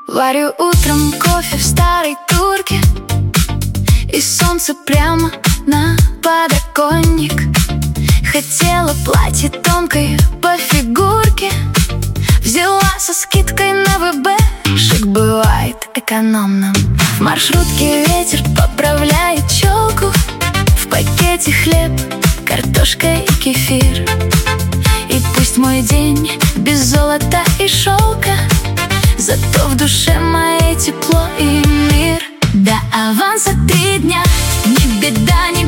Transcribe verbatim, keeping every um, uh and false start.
Варю утром кофе в старой турке, и солнце прямо на подоконник. Хотела платье тонкое по фигурке, взяла со скидкой на ВБ. Шик бывает экономным. В маршрутке ветер поправляет челку, в пакете хлеб, картошка и кефир. И пусть мой день без золота и шелка, зато в душе моей тепло и мир. До аванса три дня, не беда, не